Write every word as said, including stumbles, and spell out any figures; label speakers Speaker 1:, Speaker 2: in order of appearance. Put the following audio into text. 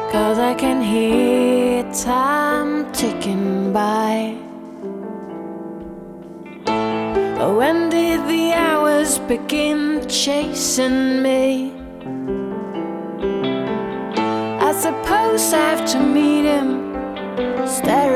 Speaker 1: 'cause I can hear time ticking by. When did the hours begin chasing me? I suppose I have to meet him, stare